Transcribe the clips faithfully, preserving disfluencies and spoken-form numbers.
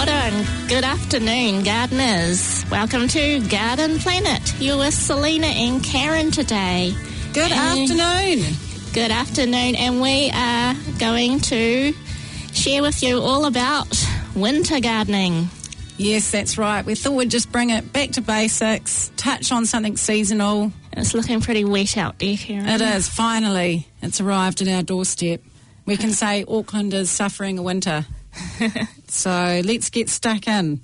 Kia ora and good afternoon, gardeners. Welcome to Garden Planet. You're with Selena and Karen today. Good and afternoon. Good afternoon, and we are going to share with you all about winter gardening. Yes, that's right. We thought we'd just bring it back to basics, touch on something seasonal. It's looking pretty wet out there, Karen. It is, finally. It's arrived at our doorstep. We can say Auckland is suffering a winter. So let's get stuck in.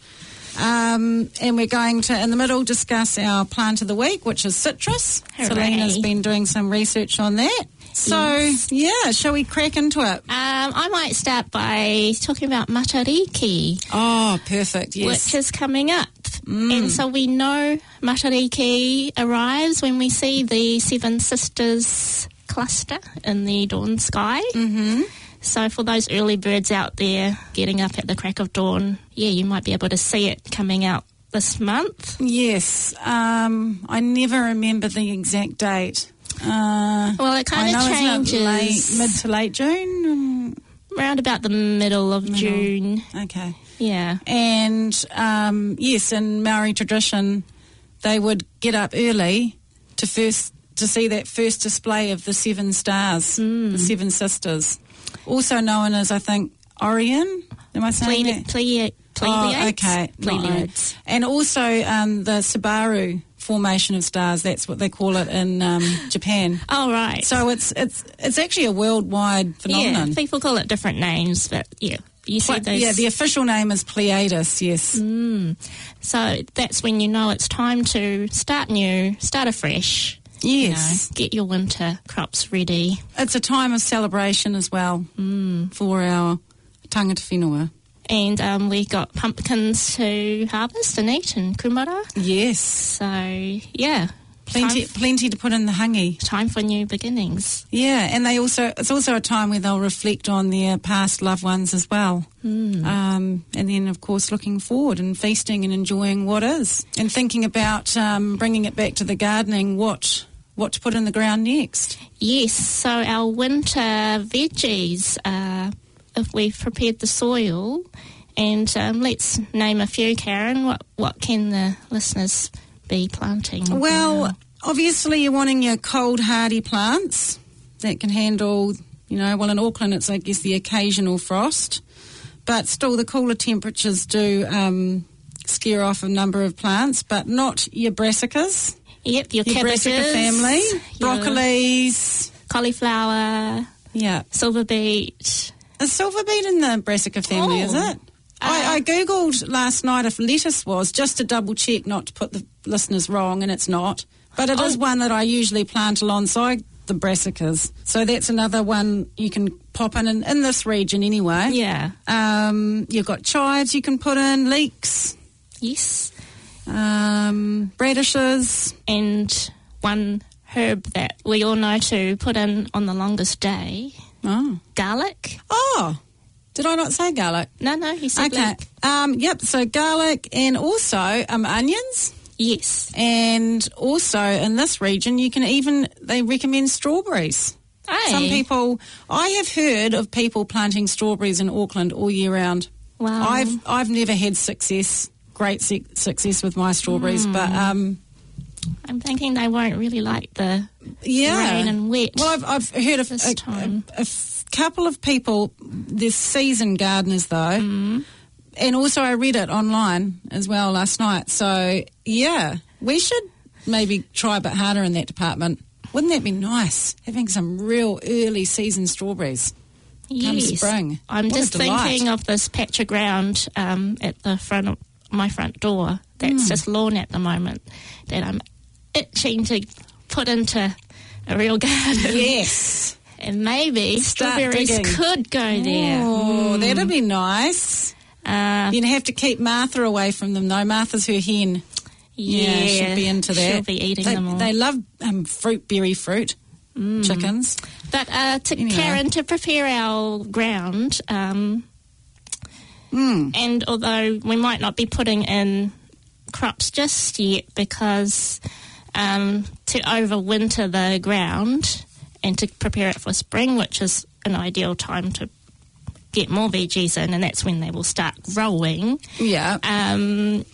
Um, and we're going to, in the middle, discuss our plant of the week, which is citrus. Hooray. Selena's been doing some research on that. So, yes. yeah, shall we crack into it? Um, I might start by talking about Matariki. Oh, perfect, yes. Which is coming up. Mm. And so we know Matariki arrives when we see the Seven Sisters cluster in the dawn sky. Mm-hmm. So for those early birds out there getting up at the crack of dawn, yeah, you might be able to see it coming out this month. Yes. Um, I never remember the exact date. Uh, well, it kind of changes. Late, mid to late June? Um, Around about the middle of middle. June. Okay. Yeah. And, um, yes, in Maori tradition, they would get up early to first to see that first display of the seven stars, mm. the Seven Sisters, also known as, I think, Orion. Am I saying Ple- that? Ple- Pleiades. Oh, okay. Pleiades. And also um, the Subaru formation of stars. That's what they call it in um, Japan. Oh, right. So it's it's it's actually a worldwide phenomenon. Yeah, people call it different names, but yeah. You said those. Yeah, the official name is Pleiades, yes. Mm. So that's when you know it's time to start new, start afresh. Yes. You know, get your winter crops ready. It's a time of celebration as well mm. for our tangata whenua. And um, we got pumpkins to harvest and eat in Kumara. Yes. So, yeah. Plenty time, plenty to put in the hangi. Time for new beginnings. Yeah, and they also it's also a time where they'll reflect on their past loved ones as well. Mm. Um, and then, of course, looking forward and feasting and enjoying what is. And thinking about um, bringing it back to the gardening, what... what to put in the ground next. Yes, so our winter veggies, uh, if we've prepared the soil, and um, let's name a few, Karen. What what can the listeners be planting? Well, now? Obviously you're wanting your cold, hardy plants that can handle, you know, well in Auckland it's, I guess, the occasional frost, but still the cooler temperatures do um, scare off a number of plants, but not your brassicas. Yep, your, your cabbages, brassica family, broccolis, cauliflower, yeah, silver beet. Is silver beet in the brassica family, oh. is it? Uh, I, I googled last night if lettuce was, just to double check, not to put the listeners wrong, and it's not. But it oh. is one that I usually plant alongside the brassicas. So that's another one you can pop in, in, in this region anyway. Yeah. Um, you've got chives you can put in, leeks. Yes. Um, radishes. And one herb that we all know to put in on the longest day. Oh. Garlic. Oh. Did I not say garlic? No, no, he said okay. Um, yep, so garlic and also um, onions. Yes. And also in this region you can even, they recommend strawberries. Hey. Some people, I have heard of people planting strawberries in Auckland all year round. Wow. I've I've never had success. Great su- success with my strawberries, mm. but um, I'm thinking they won't really like the yeah. rain and wet. Well, I've I've heard of this a, time. A, a f- couple of people, there's seasoned gardeners though, mm. and also I read it online as well last night. So yeah, we should maybe try a bit harder in that department. Wouldn't that be nice, having some real early season strawberries? Come Yes. spring. I'm What just a delight. thinking of this patch of ground um, at the front of my front door that's mm. just lawn at the moment that I'm itching to put into a real garden. Yes. And maybe Start strawberries digging. could go there. Oh, Mm. that'd be nice. Uh, You'd have to keep Martha away from them, though. Martha's her hen. yeah, Yeah, she'll be into that. She'll be eating they, them all. They love um, fruit, berry fruit, Mm. chickens. But uh, to Anyway. Karen, to prepare our ground, um, Mm. and although we might not be putting in crops just yet because um, to overwinter the ground and to prepare it for spring, which is an ideal time to get more veggies in, and that's when they will start growing. Yeah. Um,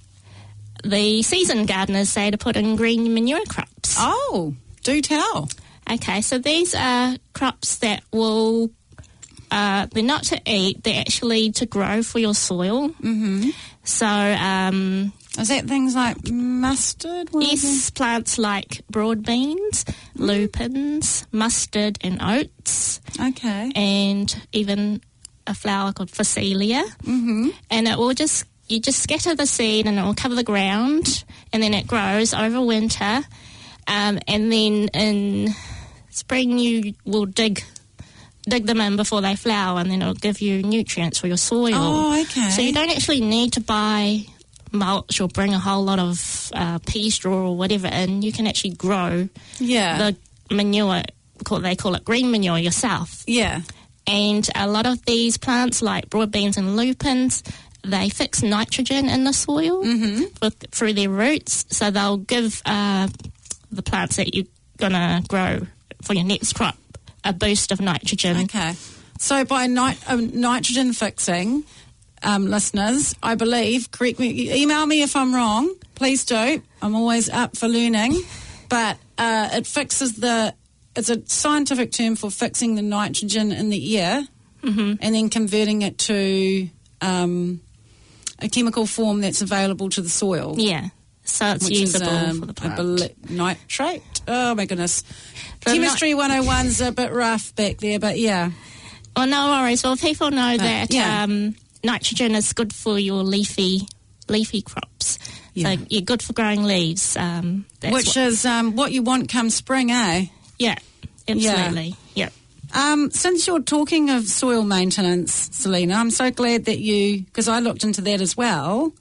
the seasoned gardeners say to put in green manure crops. Oh, do tell. Okay, so these are crops that will, uh, they're not to eat, they're actually to grow for your soil. Mm-hmm. So, um... Is that things like mustard? What yes, plants like broad beans, mm. lupins, mustard and oats. Okay. And even a flower called Phacelia. Mm-hmm. And it will just, you just scatter the seed and it will cover the ground, and then it grows over winter. Um, and then in spring you will dig dig them in before they flower, and then it'll give you nutrients for your soil. Oh, okay. So you don't actually need to buy mulch or bring a whole lot of uh, pea straw or whatever in. You can actually grow yeah. the manure, they call it green manure, yourself. Yeah. And a lot of these plants, like broad beans and lupins, they fix nitrogen in the soil mm-hmm. with, through their roots, so they'll give uh, the plants that you're going to grow for your next crop a boost of nitrogen. Okay. So by nit- uh, nitrogen fixing, um, listeners, I believe, correct me, email me if I'm wrong, please do. I'm always up for learning. But uh, it fixes the, it's a scientific term for fixing the nitrogen in the air mm-hmm. and then converting it to um, a chemical form that's available to the soil. Yeah. So it's which usable is, um, for the plant. I believe, nitrate? Oh, my goodness. So Chemistry one oh one's a bit rough back there, but yeah. Well, no worries. Well, people know but, that yeah. um, nitrogen is good for your leafy leafy crops. Yeah. So you're good for growing leaves. Um, that's Which what, is um, what you want come spring, eh? Yeah, absolutely. Yeah. Um, since you're talking of soil maintenance, Selena, I'm so glad that you, because I looked into that as well.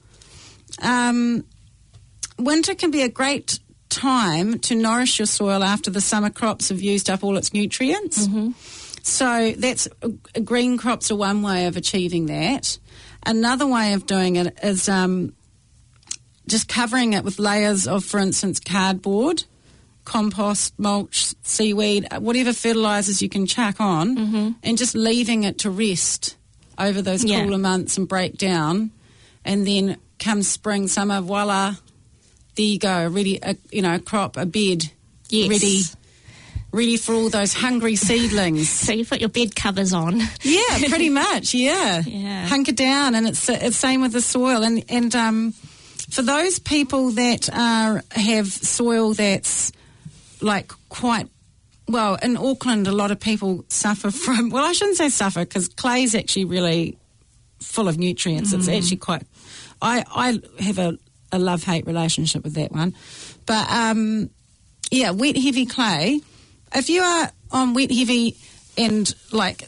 Um, winter can be a great time to nourish your soil after the summer crops have used up all its nutrients. Mm-hmm. So that's uh, green crops are one way of achieving that. Another way of doing it is um, just covering it with layers of, for instance, cardboard, compost, mulch, seaweed, whatever fertilisers you can chuck on, mm-hmm. and just leaving it to rest over those yeah. cooler months and break down. And then come spring, summer, voila, there you go, ready, a, you know, a crop, a bed, yes. ready ready for all those hungry seedlings. So you put your bed covers on. Yeah, pretty much, yeah. yeah. Hunker down, and it's it's same with the soil. And, and um, for those people that are have soil that's like quite, well, in Auckland a lot of people suffer from, well, I shouldn't say suffer because clay's actually really full of nutrients. Mm. It's actually quite, I, I have a, a love-hate relationship with that one. But, um, yeah, wet, heavy clay. If you are on wet, heavy and, like,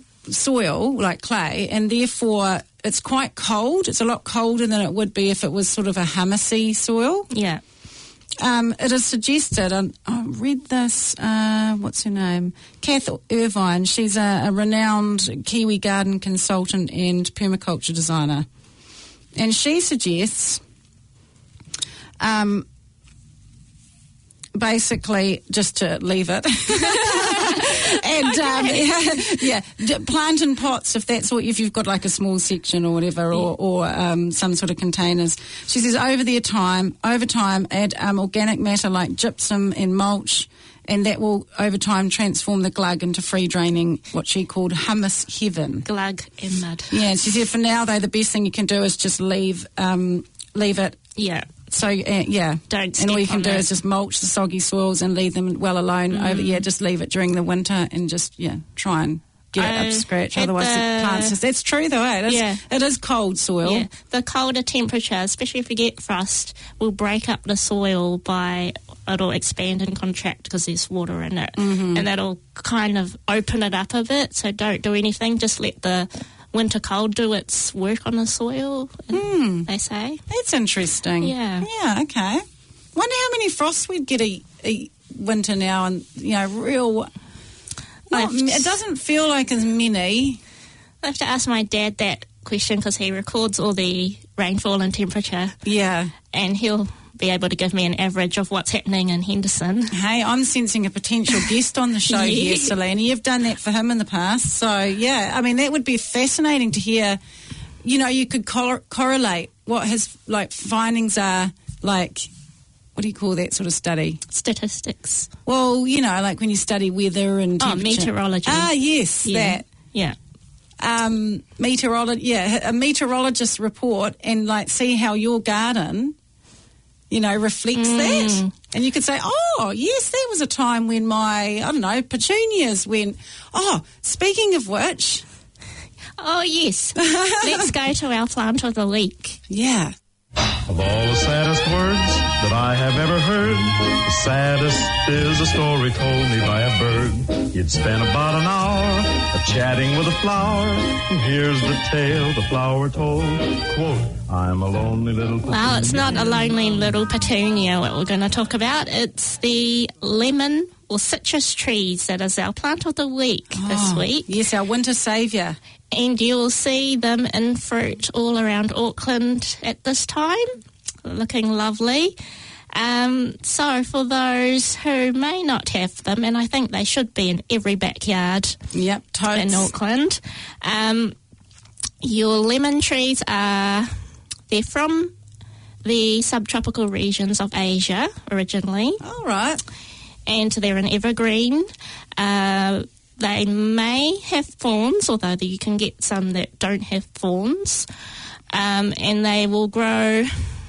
soil, like clay, and therefore it's quite cold, it's a lot colder than it would be if it was sort of a humusy soil. Yeah. Um, it is suggested, and I read this, uh, what's her name? Kath Irvine. She's a, a renowned Kiwi garden consultant and permaculture designer. And she suggests um, basically just to leave it. and um, yeah, yeah, plant in pots if that's what, if you've got like a small section or whatever, or, or um, some sort of containers. She says over the time, over time, add um, organic matter like gypsum and mulch, and that will over time transform the glug into free draining, what she called humus heaven. Glug and mud. Yeah, and she said for now though the best thing you can do is just leave um, leave it. Yeah. So, uh, yeah. Don't And all you can do it. is just mulch the soggy soils and leave them well alone. Mm. Over, yeah, just leave it during the winter and just, yeah, try and get it up to scratch. Otherwise the, the plants just, that's true though, eh? It is, yeah. it is cold soil. Yeah. The colder temperature, especially if you get frost, will break up the soil by, it'll expand and contract because there's water in it. Mm-hmm. And that'll kind of open it up a bit. So don't do anything. Just let the winter cold do its work on the soil, Mm. they say. That's interesting. Yeah. Yeah, okay. Wonder how many frosts we'd get a, a winter now, and, you know, real... Not, it doesn't feel like as many. I have to ask my dad that question because he records all the rainfall and temperature. Yeah. And he'll be able to give me an average of what's happening in Henderson. Hey, I'm sensing a potential guest on the show Yeah. here, Selena. You've done that for him in the past. So, yeah, I mean, that would be fascinating to hear. You know, you could cor- correlate what his, like, findings are, like, what do you call that sort of study? Statistics. Well, you know, like when you study weather and Oh, temperature. meteorology. Ah, yes, Yeah. that. Yeah. Um, meteorolo- yeah, a meteorologist report and, like, see how your garden, you know, reflects Mm. that. And you could say, oh, yes, there was a time when my, I don't know, petunias went, oh, speaking of which. Oh, yes. Let's go to our plant of the week. Yeah. Of all the saddest words that I have ever heard, the saddest is a story told me by a bird. You'd spent about an hour a-chatting with a flower, and here's the tale the flower told. Quote, I'm a lonely little petunia. Well, it's not a lonely little petunia what we're going to talk about. It's the lemon or citrus trees that is our plant of the week this Oh, week. Yes, our winter saviour. And you'll see them in fruit all around Auckland at this time, looking lovely. Um, so for those who may not have them, and I think they should be in every backyard Yep, totes. in Auckland, um, your lemon trees are, they're from the subtropical regions of Asia originally, All right. and they're an evergreen. Uh, They may have thorns, although you can get some that don't have thorns. Um, and they will grow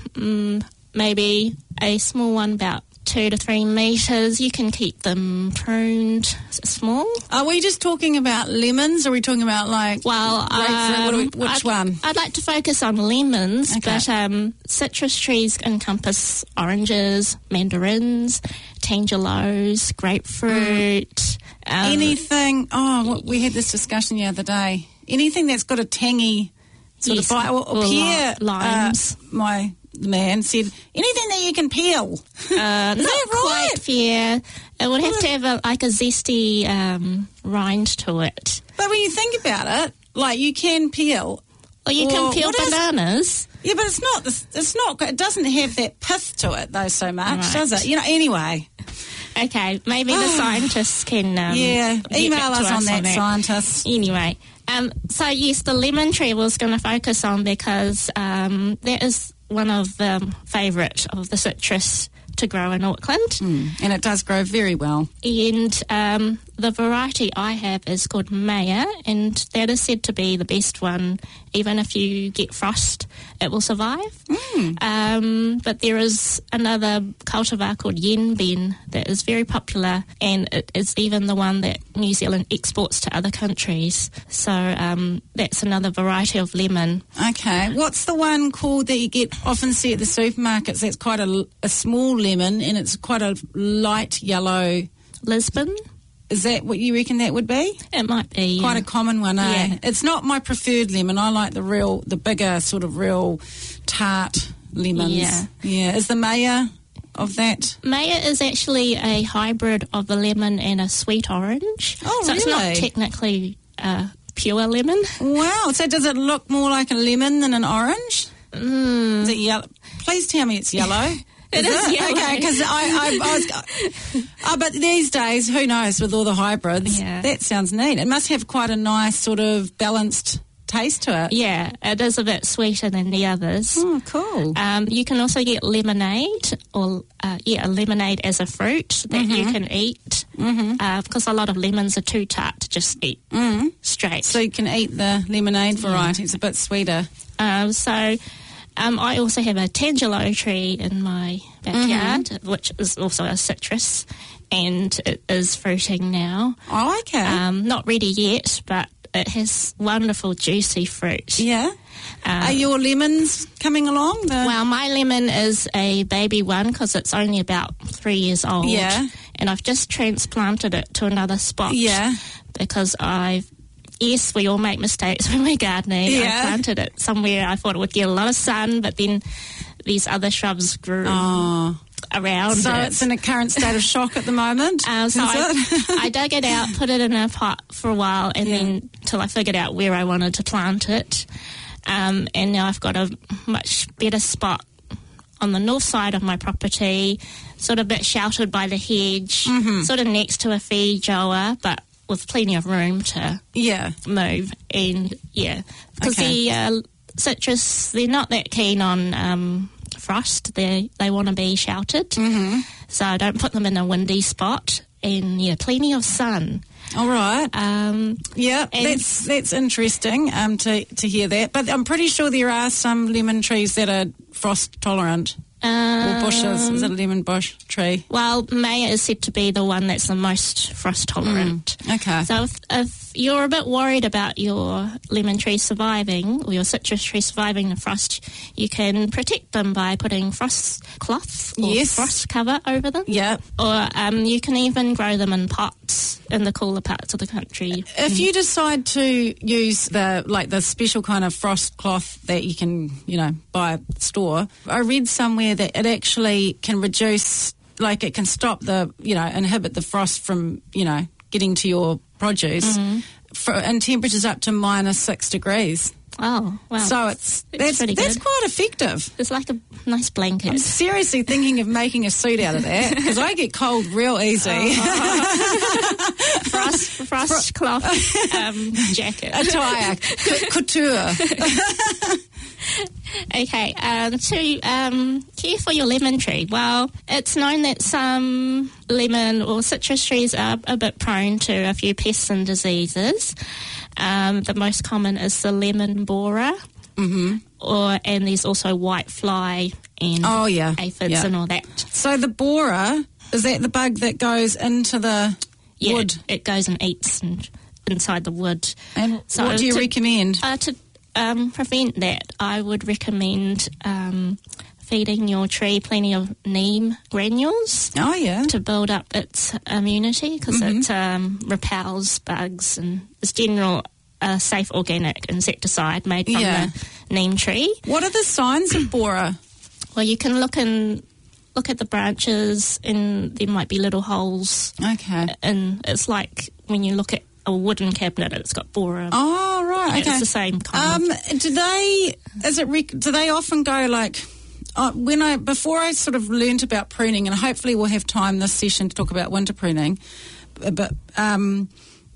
um, maybe a small one about two to three metres. You can keep them pruned small. Are we just talking about lemons, or are we talking about, like, Well, grapefruit? What do we- um, which I'd, one? I'd like to focus on lemons, Okay. but um, citrus trees encompass oranges, mandarins, tangelos, grapefruit. Um, Anything, oh, what, we had this discussion the other day. Anything that's got a tangy sort Yes, of bite. Or, or or li- Pierre, limes. Uh, my man said, anything that you can peel. Uh, Is not that right? quite fair. It would have to have a, like a zesty um, rind to it. But when you think about it, like, you can peel. Or you Or can peel what is- bananas. Yeah, but it's not, it's not, it doesn't have that pith to it, though, so much, Right. does it? You know, anyway. Okay, maybe the scientists can um, Yeah, get email back to us on that, scientists. Anyway, um, so yes, the lemon tree was going to focus on because um, that is one of the favourite of the citrus to grow in Auckland. Mm, and it does grow very well. And um, the variety I have is called Maya, and that is said to be the best one. Even if you get frost, it will survive. Mm. Um, but there is another cultivar called Yenben that is very popular, and it is even the one that New Zealand exports to other countries. So um, that's another variety of lemon. Okay. What's the one called that you get often see at the supermarkets? That's quite a, a small lemon, and it's quite a light yellow. Lisbon, Is that what you reckon that would be? it might be. Quite yeah. a common one, eh? Yeah. It's not my preferred lemon. I like the real, the bigger, sort of real tart lemons. Yeah. Yeah. Is the Maya of that? Maya is actually a hybrid of a lemon and a sweet orange. Oh, so it's not really? technically uh, pure lemon. Wow. So does it look more like a lemon than an orange? Mm. Is it yellow? Please tell me it's yellow. It is yellow. Okay, because I, I, I was... Oh, but these days, who knows, with all the hybrids, Yeah. that sounds neat. It must have quite a nice sort of balanced taste to it. Yeah, it is a bit sweeter than the others. Oh, cool. Um, you can also get lemonade, or uh, yeah, a lemonade as a fruit that Mm-hmm. you can eat, mm-hmm. uh, because a lot of lemons are too tart to just eat Mm-hmm. straight. So you can eat the lemonade variety. It's a bit sweeter. Um, so um, I also have a tangelo tree in my backyard, Mm-hmm. which is also a citrus, and it is fruiting now. Oh, okay. Um, not ready yet, but it has wonderful juicy fruit. yeah. Uh, Are your lemons coming along? The... Well, my lemon is a baby one because it's only about three years old. Yeah. And I've just transplanted it to another spot. Yeah. Because I've, yes, we all make mistakes when we're gardening. Yeah. I planted it somewhere I thought it would get a lot of sun, but then these other shrubs grew Oh. around So it. it's in a current state of shock at the moment? Um, so is I, it? I dug it out, put it in a pot for a while, and Yeah. then till I figured out where I wanted to plant it. Um, and now I've got a much better spot on the north side of my property, sort of a bit sheltered by the hedge, Mm-hmm. sort of next to a feed grower, but with plenty of room to Yeah. move. And, yeah, because Okay. the uh, citrus, they're not that keen on um, frost. They they want to be sheltered. Mm-hmm. So I don't put them in a windy spot. And, yeah, plenty of sun. All right. Um, Yeah, and- that's that's interesting um, to to hear that. But I'm pretty sure there are some lemon trees that are frost tolerant. Or bushes. Is it a lemon bush tree? Well, Maya is said to be the one that's the most frost tolerant. Okay. So if, if you're a bit worried about your lemon tree surviving, or your citrus tree surviving the frost, you can protect them by putting frost cloth or Yes. frost cover over them. Yeah. Or um, you can even grow them in pots in the cooler parts of the country. If you decide to use the like the special kind of frost cloth that you can, you know, buy at the store, I read somewhere that it actually can reduce, like it can stop the, you know, inhibit the frost from, you know, getting to your produce for, in temperatures up to minus six degrees. Oh, wow. So it's That's that's pretty that's good. quite effective. It's like a nice blanket. I'm seriously thinking of making a suit out of that because I get cold real easy. frost frost cloth um, jacket. Attire, c- couture. Okay, um, to um, care for your lemon tree. Well, it's known that some lemon or citrus trees are a bit prone to a few pests and diseases. Um, the most common is the lemon borer, Mm-hmm. or and there's also white fly and Oh yeah, aphids yeah. and all that. So the borer, is that the bug that goes into the Yeah, wood? it goes and eats and inside the wood. And So what do you to- recommend? Uh, to um, prevent that, I would recommend um, feeding your tree plenty of neem granules Oh yeah. to build up its immunity, because Mm-hmm. it um, repels bugs and is general a safe organic insecticide made from Yeah. the neem tree. What are the signs of borer? Well, you can look in look at the branches, and there might be little holes, Okay. and it's like when you look at a wooden cabinet, it's got borer. Oh right. Okay. It's the same kind. Um, do they? Is it? Rec- do they often go like? Uh, when I before I sort of learnt about pruning, and hopefully we'll have time this session to talk about winter pruning, but um,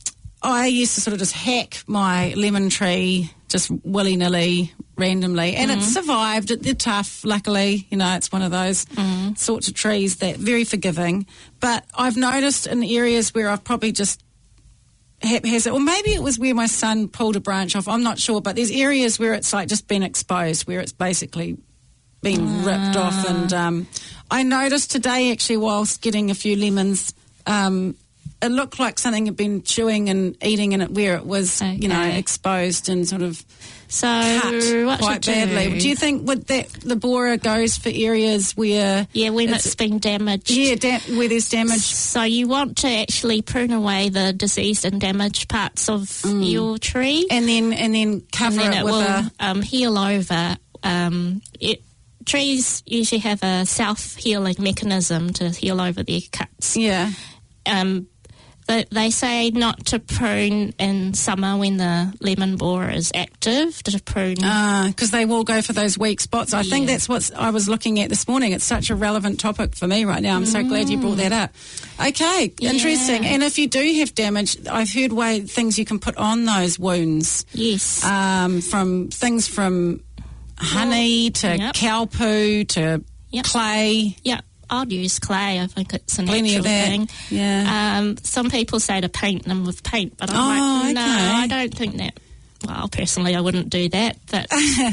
I used to sort of just hack my lemon tree just willy nilly, randomly, and Mm-hmm. it survived. It, they're tough, luckily. You know, it's one of those Mm-hmm. sorts of trees that very forgiving. But I've noticed in areas where I've probably just haphazard, or maybe it was where my son pulled a branch off, I'm not sure, but there's areas where it's like just been exposed, where it's basically been ripped off. And um, I noticed today, actually, whilst getting a few lemons, um, it looked like something had been chewing and eating in it where it was, you know, Okay. exposed and sort of So cut what quite to badly. do? Do you think would that the borer goes for areas where Yeah, when it's- it's been damaged. yeah, da- where there's damage? So you want to actually prune away the diseased and damaged parts of your tree, And then and then cover and then it, it with will a um, heal over. Um, it, trees usually have a self-healing mechanism to heal over their cuts. yeah. Um, they, they say not to prune in summer when the lemon borer is active, to prune. because they will go for those weak spots. I think Yeah. that's what I was looking at this morning. It's such a relevant topic for me right now. I'm so glad you brought that up. Okay, Yeah. interesting. And if you do have damage, I've heard way things you can put on those wounds, yes. um, from things from honey to Yep. cow poo to Yep. clay. Yeah, I'd use clay. I think it's a Plenty natural of that. thing. Yeah. Um, some people say to paint them with paint, but I'm Oh, like, no, okay. I don't think that. Well, personally, I wouldn't do that. But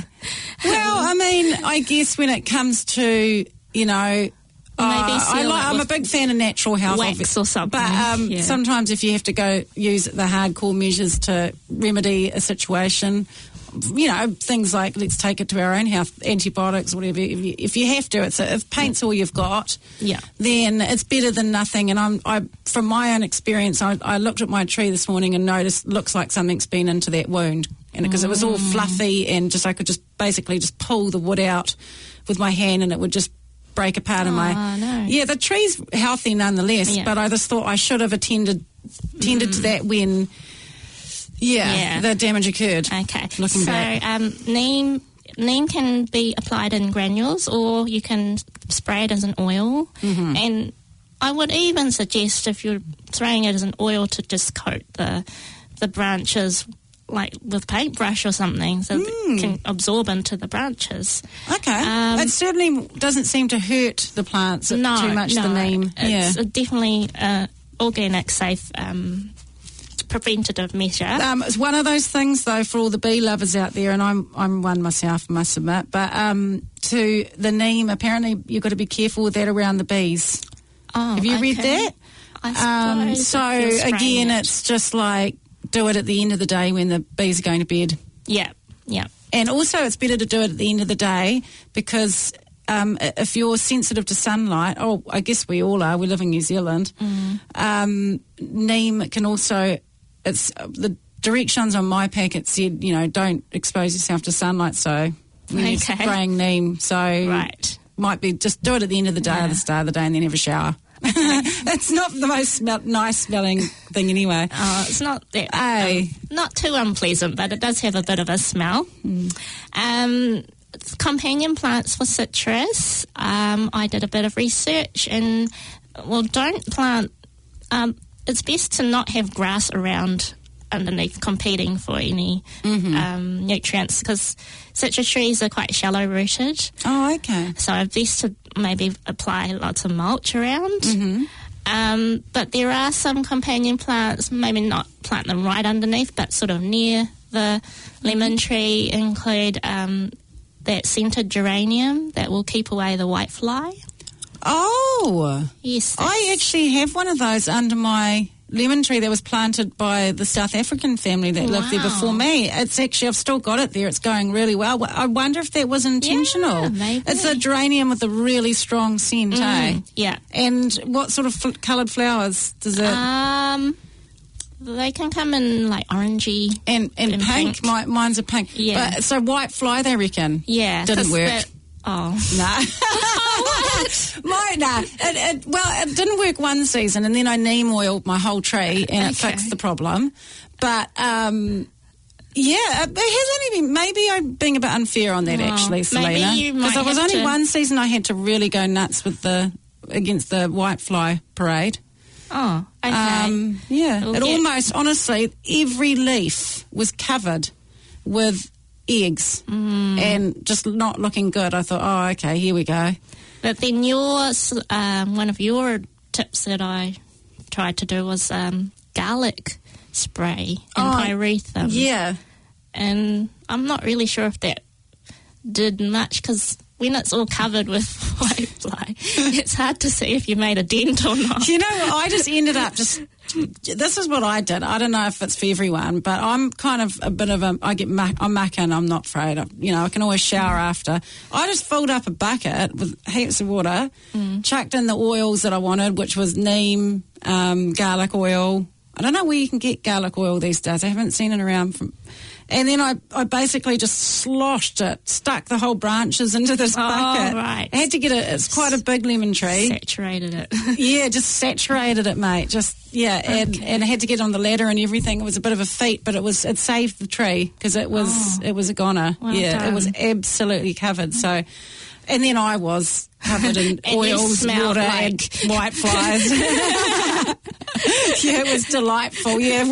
Well, I mean, I guess when it comes to, you know, uh, I seal like, it I'm a with big fan of natural health, wax obviously. or something, But um, yeah. sometimes if you have to go use the hardcore measures to remedy a situation, you know, things like let's take it to our own health, antibiotics, whatever. If you, if you have to, it's a, if paint's all you've got, Yeah. then it's better than nothing. And I'm, I, from my own experience, I, I looked at my tree this morning and noticed looks like something's been into that wound, and because it was all fluffy and just I could just basically just pull the wood out with my hand and it would just break apart in my. Oh, no. Yeah, the tree's healthy nonetheless, Yeah. but I just thought I should have attended attended to that when. Yeah, Yeah. the damage occurred. Okay. Looking so, back. um, neem neem can be applied in granules, or you can spray it as an oil. Mm-hmm. And I would even suggest, if you're throwing it as an oil, to just coat the the branches like with paintbrush or something, so Mm. that it can absorb into the branches. Okay. Um, it certainly doesn't seem to hurt the plants No, too much, no, the neem. it's yeah. a definitely uh, organic, safe um, preventative measure. Um, it's one of those things, though, for all the bee lovers out there, and I'm I'm one myself, I must admit. But um, to the neem, apparently you've got to be careful with that around the bees. Oh, Have you okay. read that? I Um, suppose so if you're spraying again, it. it's just like do it at the end of the day when the bees are going to bed. Yeah, yeah. And also, it's better to do it at the end of the day because um, i- if you're sensitive to sunlight, oh, I guess we all are. We live in New Zealand. Mm. Um, neem can also, it's the directions on my packet said, you know, don't expose yourself to sunlight. So when you're Okay. spraying neem, so Right. might be just do it at the end of the day Yeah. or the start of the day, and then have a shower. It's not the most smell- nice smelling thing anyway. Oh, it's not that Aye. um, not too unpleasant, but it does have a bit of a smell. Mm. Um, companion plants for citrus. Um, I did a bit of research, and well, don't plant. Um, it's best to not have grass around underneath competing for any Mm-hmm. um, nutrients, because citrus trees are quite shallow rooted. Oh, okay. So it's best to maybe apply lots of mulch around. Mm-hmm. Um, but there are some companion plants, maybe not plant them right underneath, but sort of near the lemon tree, include um, that scented geranium that will keep away the whitefly. Oh, Yes. I that's- actually have one of those under my lemon tree that was planted by the South African family that lived there Wow. before me. It's actually, I've still got it there. It's going really well. I wonder if that was intentional. Yeah, maybe. It's a geranium with a really strong scent, eh? Mm, yeah. And what sort of fl- coloured flowers does it? Um, they can come in like orangey. and and and pink. pink. My, mine's a pink. Yeah. But, so white fly, they reckon? Yeah. Didn't 'cause work. that- oh. No. My, no. It, it, well, it didn't work one season, and then I neem oiled my whole tree, and it Okay. fixed the problem. But, um, yeah, it has only been, maybe I'm being a bit unfair on that, Well, actually, maybe Selena. you might Because it was have only to- one season I had to really go nuts with the, against the whitefly parade. Oh, okay. Um, yeah, We'll it get- almost, honestly, every leaf was covered with eggs Mm. and just not looking good. I thought, oh, okay, here we go. But then yours, um, one of your tips that I tried to do was um, garlic spray and Oh, pyrethrum. Yeah. And I'm not really sure if that did much, because when it's all covered with whitefly, it's hard to see if you made a dent or not. You know, I just ended up just. This is what I did. I don't know if it's for everyone, but I'm kind of a bit of a. I get muck, I'm mucking. I'm not afraid. Of, you know, I can always shower after. I just filled up a bucket with heaps of water, Mm. chucked in the oils that I wanted, which was neem, um, garlic oil. I don't know where you can get garlic oil these days. I haven't seen it around from. And then I, I basically just sloshed it, stuck the whole branches into this Oh, bucket. right. I had to get it. It's quite a big lemon tree. Saturated it. Yeah, just saturated it, mate. Just yeah, and, Okay. and I had to get on the ladder and everything. It was a bit of a feat, but it was it saved the tree because it was Oh. it was a goner. Well yeah, done. it was absolutely covered. So, and then I was covered in And you oils, smelled water, like- and white flies. Yeah, it was delightful. Yeah,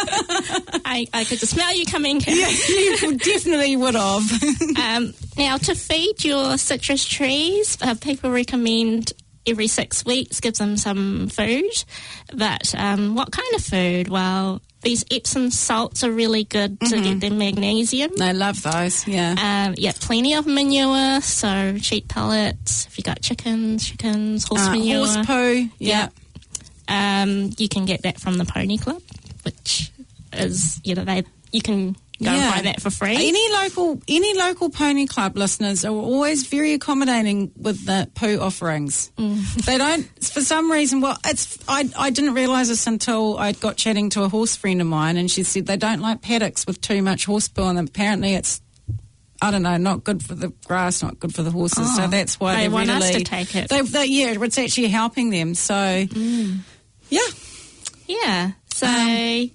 I, I could just smell you coming. Karen. yeah, you definitely would have. Um, now, to feed your citrus trees, uh, people recommend every six weeks give them some food. But um, what kind of food? Well, these Epsom salts are really good to Mm-hmm. get their magnesium. I love those. Yeah. Um, yeah, plenty of manure, so sheep pellets. If you got chickens, chickens, horse Uh, manure. horse poo. Yeah. Um, you can get that from the Pony Club, which is, you know, they you can go Yeah. and find that for free. Any local any local pony club listeners are always very accommodating with the poo offerings. Mm. They don't, for some reason. Well, it's I I didn't realise this until I got chatting to a horse friend of mine, and she said they don't like paddocks with too much horse poo on them. Apparently, it's I don't know, not good for the grass, not good for the horses. Oh, so that's why they they want us really to take it. They, they, yeah, it's actually helping them. So Mm. yeah. Yeah. So, Um,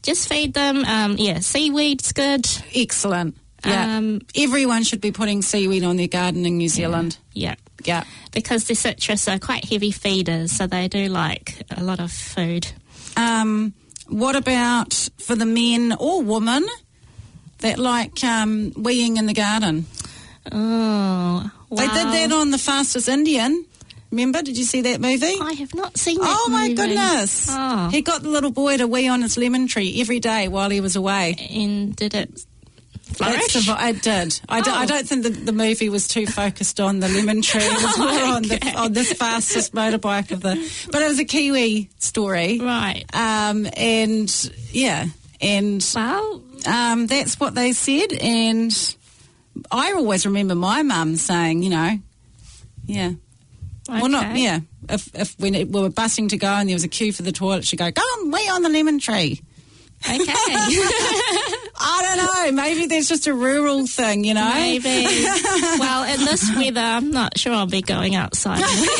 just feed them. Um, yeah, seaweed's good. Excellent. Yeah. Um, Everyone should be putting seaweed on their garden in New Zealand. Yeah. Yeah. Because the citrus are quite heavy feeders, so they do like a lot of food. Um, what about for the men or women that like um, weeing in the garden? Oh, wow. They did that on The Fastest Indian. Remember? Did you see that movie? I have not seen that Oh, my movie. goodness. Oh. He got the little boy to wee on his lemon tree every day while he was away. And did it flourish? That's the, I did. I, Oh. do, I don't think the, the movie was too focused on the lemon tree. It was more on, Okay. the, on this fastest motorbike of the... But it was a Kiwi story. Right. Um, and, yeah, and Well, um, that's what they said. And I always remember my mum saying, you know, yeah... okay. Well, not, yeah. If, if when it, we were busing to go and there was a queue for the toilet, she'd go, go on, wee on the lemon tree. Okay. I don't know. Maybe there's just a rural thing, you know? Maybe. Well, in this weather, I'm not sure I'll be going outside.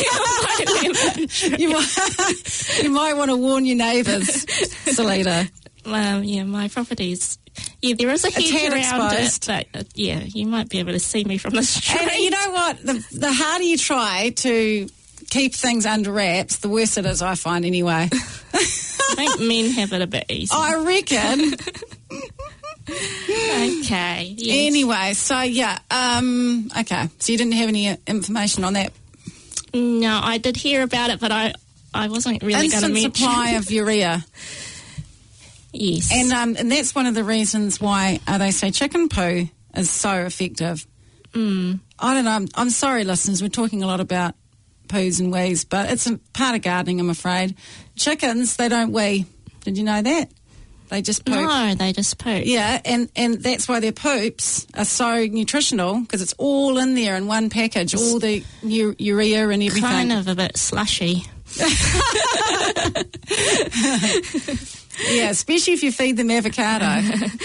you, might, you might want to warn your neighbours, Selena. Um, yeah, my property's... Yeah, there is a hedge tad around exposed. it, but uh, yeah, you might be able to see me from the street. And you know what? The, the harder you try to keep things under wraps, the worse it is, I find, anyway. I think men have it a bit easier. I reckon. Okay. Yes. Anyway, so, yeah. Um, okay. So you didn't have any uh, information on that? No, I did hear about it, but I, I wasn't really going to Instant mention. supply of urea. Yes. And um, and that's one of the reasons why uh, they say chicken poo is so effective. Mm. I don't know. I'm, I'm sorry, listeners. We're talking a lot about poos and wees, but it's a part of gardening, I'm afraid. Chickens, they don't wee. Did you know that? They just poop. No, they just poop. Yeah, and, and that's why their poops are so nutritional, because it's all in there in one package, all the u- urea and everything. Kind of a bit slushy. Yeah, especially if you feed them avocado.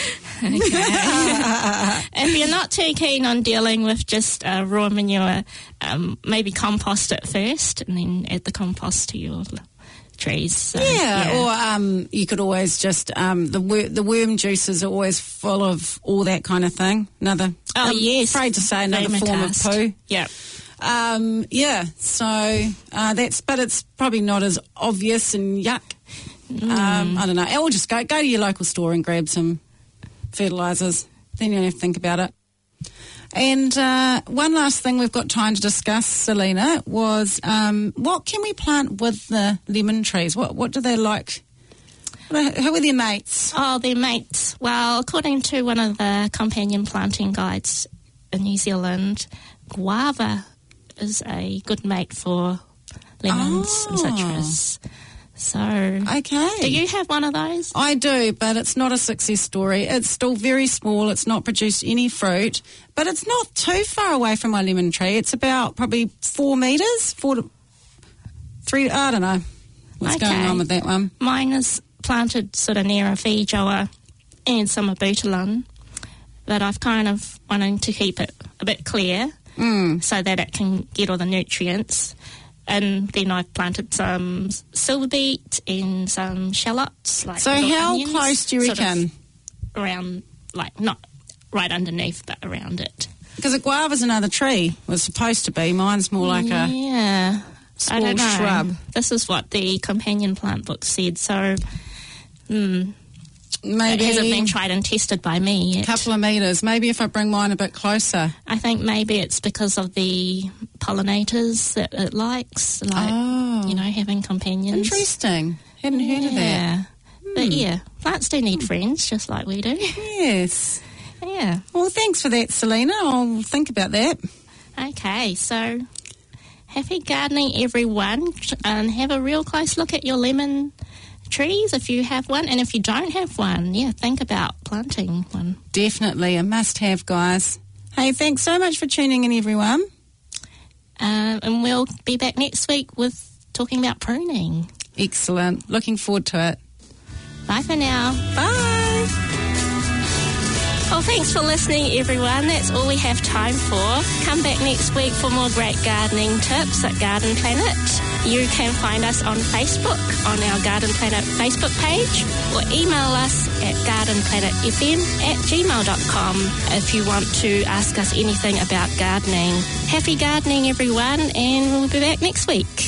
If you're not too keen on dealing with just uh, raw manure, um, maybe compost it first and then add the compost to your trees. So, yeah, or um, you could always just, um, the wor- the worm juices are always full of all that kind of thing. Another, Oh, I'm yes. afraid to say another form of Vermicast. poo. Yeah. Um, yeah, so uh, that's, but it's probably not as obvious and yuck. Mm. Um, I don't know. Or just go go to your local store and grab some fertilisers. Then you don't have to think about it. And uh, one last thing we've got time to discuss, Selena, was um, what can we plant with the lemon trees? What what do they like? What are, who are their mates? Oh, they're mates. Well, according to one of the companion planting guides in New Zealand, guava is a good mate for lemons Oh. and citrus. So, Okay. do you have one of those? I do, but it's not a success story. It's still very small. It's not produced any fruit, but it's not too far away from my lemon tree. It's about probably four metres, four to three. I don't know what's Okay. going on with that one. Mine is planted sort of near a feijoa and some abutilon, but I've kind of wanting to keep it a bit clear Mm. so that it can get all the nutrients. And then I've planted some silver beet and some shallots. Like So little how onions, close do you sort of reckon? around, like not right underneath, but around it. Because a guava's another tree. Was supposed to be. Mine's more like a Yeah. I don't small know. shrub. This is what the companion plant book said, so mm, Maybe it hasn't been tried and tested by me a yet. couple of metres. Maybe if I bring mine a bit closer. I think maybe it's because of the pollinators that it likes, like, Oh. you know, having companions. Interesting. Hadn't heard of that. Yeah. But yeah, plants do need friends, just like we do. Yes. Yeah. Well, thanks for that, Selena. I'll think about that. Okay, so happy gardening, everyone, and have a real close look at your lemon trees if you have one, and if you don't have one, yeah, think about planting one. Definitely a must-have, guys. Hey, thanks so much for tuning in, everyone. Um, and we'll be back next week with talking about pruning. Excellent. Looking forward to it. Bye for now. Bye. Well, thanks for listening, everyone. That's all we have time for. Come back next week for more great gardening tips at Garden Planet. You can find us on Facebook, on our Garden Planet Facebook page, or email us at gardenplanetfm at gmail dot com if you want to ask us anything about gardening. Happy gardening, everyone, and we'll be back next week.